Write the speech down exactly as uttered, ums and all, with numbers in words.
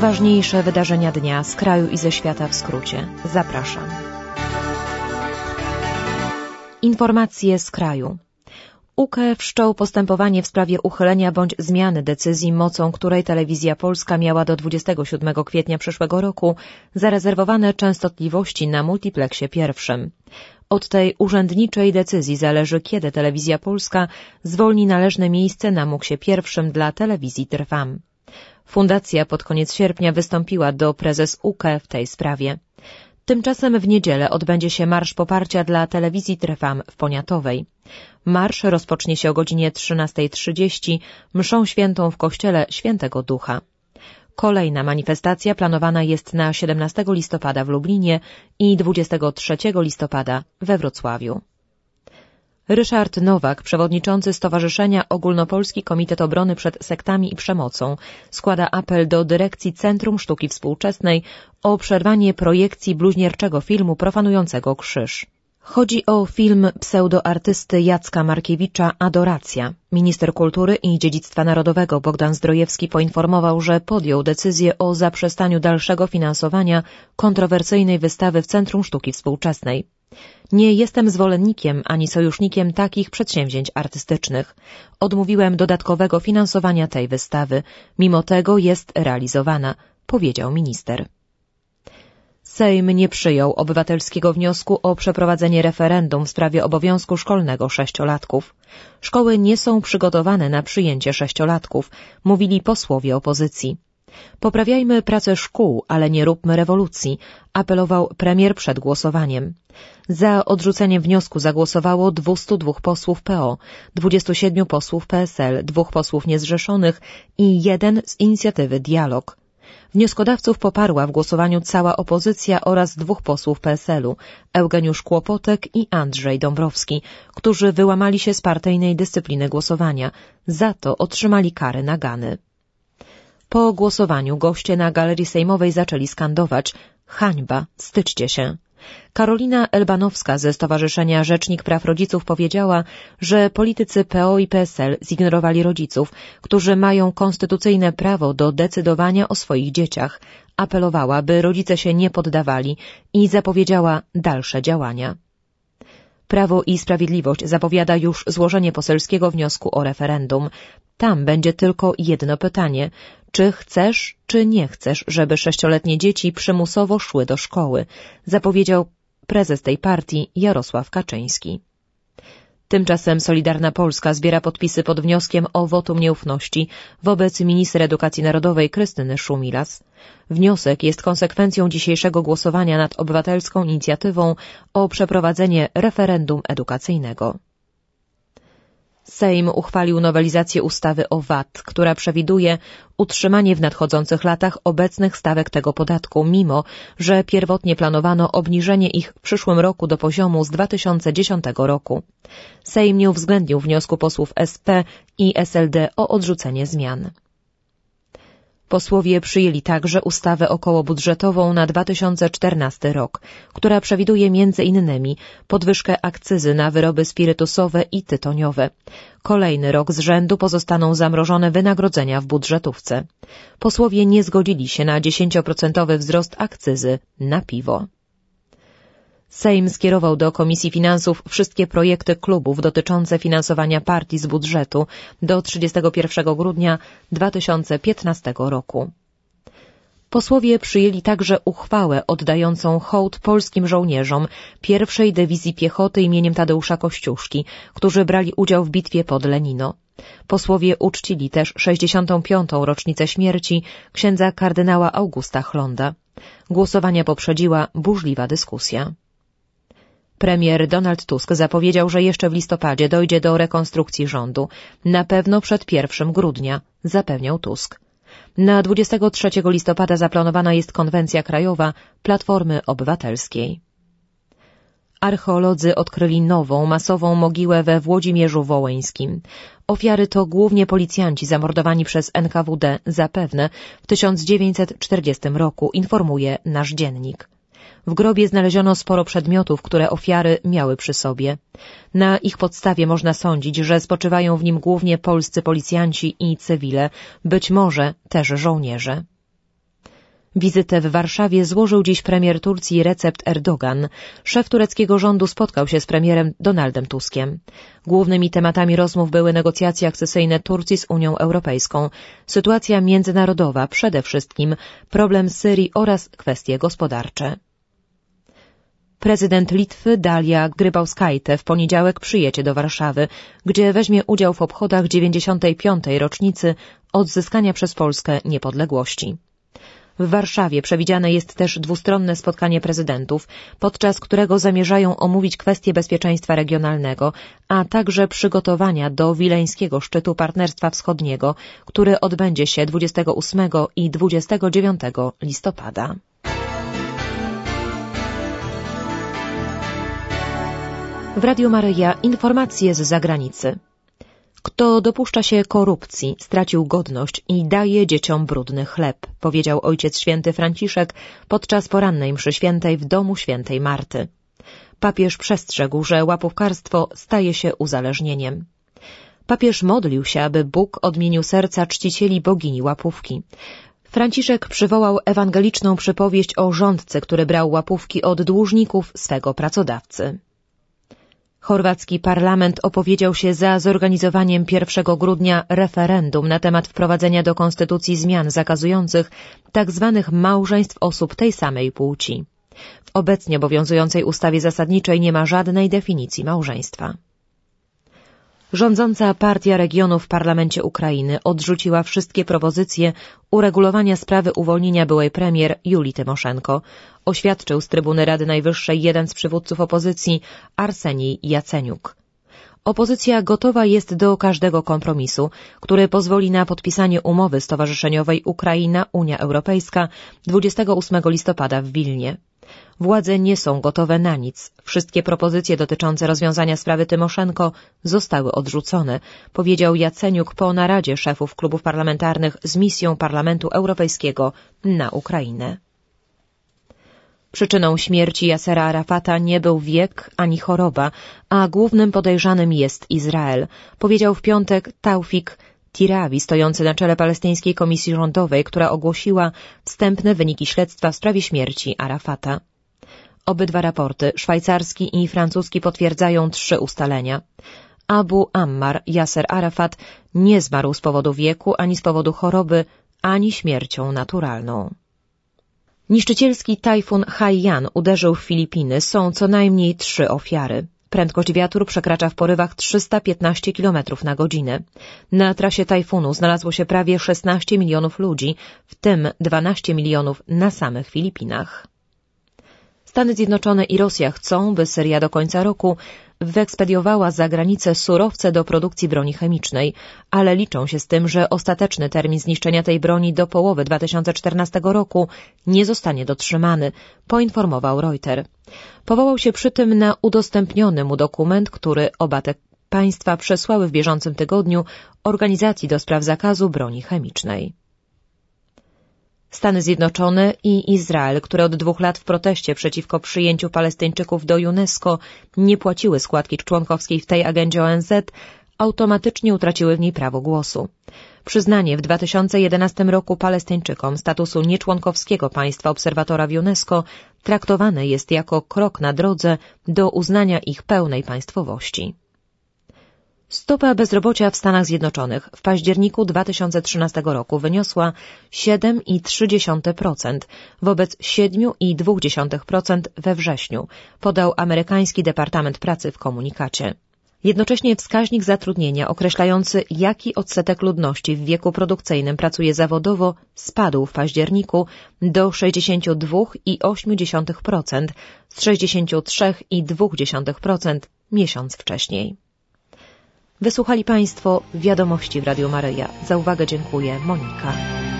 Najważniejsze wydarzenia dnia z kraju i ze świata w skrócie. Zapraszam. Informacje z kraju. U K E wszczął postępowanie w sprawie uchylenia bądź zmiany decyzji, mocą której Telewizja Polska miała do dwudziestego siódmego kwietnia przyszłego roku zarezerwowane częstotliwości na multipleksie pierwszym. Od tej urzędniczej decyzji zależy, kiedy Telewizja Polska zwolni należne miejsce na muksie pierwszym dla telewizji Trwam. Fundacja pod koniec sierpnia wystąpiła do prezes U K E w tej sprawie. Tymczasem w niedzielę odbędzie się marsz poparcia dla telewizji Trwam w Poniatowej. Marsz rozpocznie się o godzinie trzynastej trzydzieści mszą świętą w kościele Świętego Ducha. Kolejna manifestacja planowana jest na siedemnastego listopada w Lublinie i dwudziestego trzeciego listopada we Wrocławiu. Ryszard Nowak, przewodniczący Stowarzyszenia Ogólnopolski Komitet Obrony przed Sektami i Przemocą, składa apel do dyrekcji Centrum Sztuki Współczesnej o przerwanie projekcji bluźnierczego filmu profanującego krzyż. Chodzi o film pseudoartysty Jacka Markiewicza Adoracja. Minister Kultury i Dziedzictwa Narodowego Bogdan Zdrojewski poinformował, że podjął decyzję o zaprzestaniu dalszego finansowania kontrowersyjnej wystawy w Centrum Sztuki Współczesnej. Nie jestem zwolennikiem ani sojusznikiem takich przedsięwzięć artystycznych. Odmówiłem dodatkowego finansowania tej wystawy. Mimo tego jest realizowana, powiedział minister. Sejm nie przyjął obywatelskiego wniosku o przeprowadzenie referendum w sprawie obowiązku szkolnego sześciolatków. Szkoły nie są przygotowane na przyjęcie sześciolatków, mówili posłowie opozycji. Poprawiajmy pracę szkół, ale nie róbmy rewolucji, apelował premier przed głosowaniem. Za odrzuceniem wniosku zagłosowało dwustu dwóch posłów P O, dwudziestu siedmiu posłów P S L, dwóch posłów niezrzeszonych i jeden z inicjatywy Dialog. Wnioskodawców poparła w głosowaniu cała opozycja oraz dwóch posłów P S L u, Eugeniusz Kłopotek i Andrzej Dąbrowski, którzy wyłamali się z partyjnej dyscypliny głosowania. Za to otrzymali kary nagany. Po głosowaniu goście na galerii sejmowej zaczęli skandować: hańba, wstydźcie się. Karolina Elbanowska ze Stowarzyszenia Rzecznik Praw Rodziców powiedziała, że politycy P O i P S L zignorowali rodziców, którzy mają konstytucyjne prawo do decydowania o swoich dzieciach. Apelowała, by rodzice się nie poddawali i zapowiedziała dalsze działania. Prawo i Sprawiedliwość zapowiada już złożenie poselskiego wniosku o referendum. Tam będzie tylko jedno pytanie: czy chcesz, czy nie chcesz, żeby sześcioletnie dzieci przymusowo szły do szkoły, zapowiedział prezes tej partii Jarosław Kaczyński. Tymczasem Solidarna Polska zbiera podpisy pod wnioskiem o wotum nieufności wobec minister edukacji narodowej Krystyny Szumilas. Wniosek jest konsekwencją dzisiejszego głosowania nad obywatelską inicjatywą o przeprowadzenie referendum edukacyjnego. Sejm uchwalił nowelizację ustawy o V A T, która przewiduje utrzymanie w nadchodzących latach obecnych stawek tego podatku, mimo że pierwotnie planowano obniżenie ich w przyszłym roku do poziomu z dwa tysiące dziesiątego roku. Sejm nie uwzględnił wniosku posłów S P i S L D o odrzucenie zmian. Posłowie przyjęli także ustawę okołobudżetową na dwa tysiące czternasty rok, która przewiduje między innymi podwyżkę akcyzy na wyroby spirytusowe i tytoniowe. Kolejny rok z rzędu pozostaną zamrożone wynagrodzenia w budżetówce. Posłowie nie zgodzili się na dziesięcioprocentowy wzrost akcyzy na piwo. Sejm skierował do Komisji Finansów wszystkie projekty klubów dotyczące finansowania partii z budżetu do trzydziestego pierwszego grudnia dwa tysiące piętnastego roku. Posłowie przyjęli także uchwałę oddającą hołd polskim żołnierzom pierwszej Dywizji Piechoty imieniem Tadeusza Kościuszki, którzy brali udział w bitwie pod Lenino. Posłowie uczcili też sześćdziesiątą piątą rocznicę śmierci księdza kardynała Augusta Chlonda. Głosowania poprzedziła burzliwa dyskusja. Premier Donald Tusk zapowiedział, że jeszcze w listopadzie dojdzie do rekonstrukcji rządu. Na pewno przed pierwszego grudnia, zapewniał Tusk. Na dwudziestego trzeciego listopada zaplanowana jest konwencja krajowa Platformy Obywatelskiej. Archeolodzy odkryli nową, masową mogiłę we Włodzimierzu Wołyńskim. Ofiary to głównie policjanci zamordowani przez N K W D zapewne w tysiąc dziewięćset czterdziestym roku, informuje nasz dziennik. W grobie znaleziono sporo przedmiotów, które ofiary miały przy sobie. Na ich podstawie można sądzić, że spoczywają w nim głównie polscy policjanci i cywile, być może też żołnierze. Wizytę w Warszawie złożył dziś premier Turcji Recep Erdogan. Szef tureckiego rządu spotkał się z premierem Donaldem Tuskiem. Głównymi tematami rozmów były negocjacje akcesyjne Turcji z Unią Europejską, sytuacja międzynarodowa, przede wszystkim problem Syrii oraz kwestie gospodarcze. Prezydent Litwy Dalia Grybauskaite w poniedziałek przyjedzie do Warszawy, gdzie weźmie udział w obchodach dziewięćdziesiątej piątej rocznicy odzyskania przez Polskę niepodległości. W Warszawie przewidziane jest też dwustronne spotkanie prezydentów, podczas którego zamierzają omówić kwestie bezpieczeństwa regionalnego, a także przygotowania do wileńskiego szczytu Partnerstwa Wschodniego, który odbędzie się dwudziestego ósmego i dwudziestego dziewiątego listopada. W Radiu Maryja informacje z zagranicy. Kto dopuszcza się korupcji, stracił godność i daje dzieciom brudny chleb, powiedział Ojciec Święty Franciszek podczas porannej mszy świętej w domu świętej Marty. Papież przestrzegł, że łapówkarstwo staje się uzależnieniem. Papież modlił się, aby Bóg odmienił serca czcicieli bogini łapówki. Franciszek przywołał ewangeliczną przypowieść o rządcy, który brał łapówki od dłużników swego pracodawcy. Chorwacki parlament opowiedział się za zorganizowaniem pierwszego grudnia referendum na temat wprowadzenia do konstytucji zmian zakazujących tzw. małżeństw osób tej samej płci. W obecnie obowiązującej ustawie zasadniczej nie ma żadnej definicji małżeństwa. Rządząca Partia Regionów w parlamencie Ukrainy odrzuciła wszystkie propozycje uregulowania sprawy uwolnienia byłej premier Julii Tymoszenko, oświadczył z trybuny Rady Najwyższej jeden z przywódców opozycji, Arsenij Jaceniuk. Opozycja gotowa jest do każdego kompromisu, który pozwoli na podpisanie umowy stowarzyszeniowej Ukraina-Unia Europejska dwudziestego ósmego listopada w Wilnie. Władze nie są gotowe na nic. Wszystkie propozycje dotyczące rozwiązania sprawy Tymoszenko zostały odrzucone, powiedział Jaceniuk po naradzie szefów klubów parlamentarnych z misją Parlamentu Europejskiego na Ukrainę. Przyczyną śmierci Yasera Arafata nie był wiek ani choroba, a głównym podejrzanym jest Izrael, powiedział w piątek Taufik Tirawi, stojący na czele Palestyńskiej Komisji Rządowej, która ogłosiła wstępne wyniki śledztwa w sprawie śmierci Arafata. Obydwa raporty, szwajcarski i francuski, potwierdzają trzy ustalenia. Abu Ammar, Yasser Arafat, nie zmarł z powodu wieku, ani z powodu choroby, ani śmiercią naturalną. Niszczycielski tajfun Haiyan uderzył w Filipiny. Są co najmniej trzy ofiary. Prędkość wiatru przekracza w porywach trzysta piętnaście kilometrów na godzinę. Na trasie tajfunu znalazło się prawie szesnaście milionów ludzi, w tym dwanaście milionów na samych Filipinach. Stany Zjednoczone i Rosja chcą, by Syria do końca roku wyekspediowała za granicę surowce do produkcji broni chemicznej, ale liczą się z tym, że ostateczny termin zniszczenia tej broni do połowy dwa tysiące czternastego roku nie zostanie dotrzymany, poinformował Reuters. Powołał się przy tym na udostępniony mu dokument, który oba te państwa przesłały w bieżącym tygodniu Organizacji do spraw zakazu broni chemicznej. Stany Zjednoczone i Izrael, które od dwóch lat w proteście przeciwko przyjęciu Palestyńczyków do UNESCO nie płaciły składki członkowskiej w tej agendzie O N Z, automatycznie utraciły w niej prawo głosu. Przyznanie w dwa tysiące jedenastym roku Palestyńczykom statusu nieczłonkowskiego państwa obserwatora w UNESCO traktowane jest jako krok na drodze do uznania ich pełnej państwowości. Stopa bezrobocia w Stanach Zjednoczonych w październiku dwa tysiące trzynastego roku wyniosła siedem przecinek trzy procent wobec siedem przecinek dwa procent we wrześniu, podał amerykański Departament Pracy w komunikacie. Jednocześnie wskaźnik zatrudnienia określający, jaki odsetek ludności w wieku produkcyjnym pracuje zawodowo, spadł w październiku do sześćdziesiąt dwa przecinek osiem procent z sześćdziesiąt trzy przecinek dwa procent miesiąc wcześniej. Wysłuchali Państwo wiadomości w Radiu Maryja. Za uwagę dziękuję, Monika.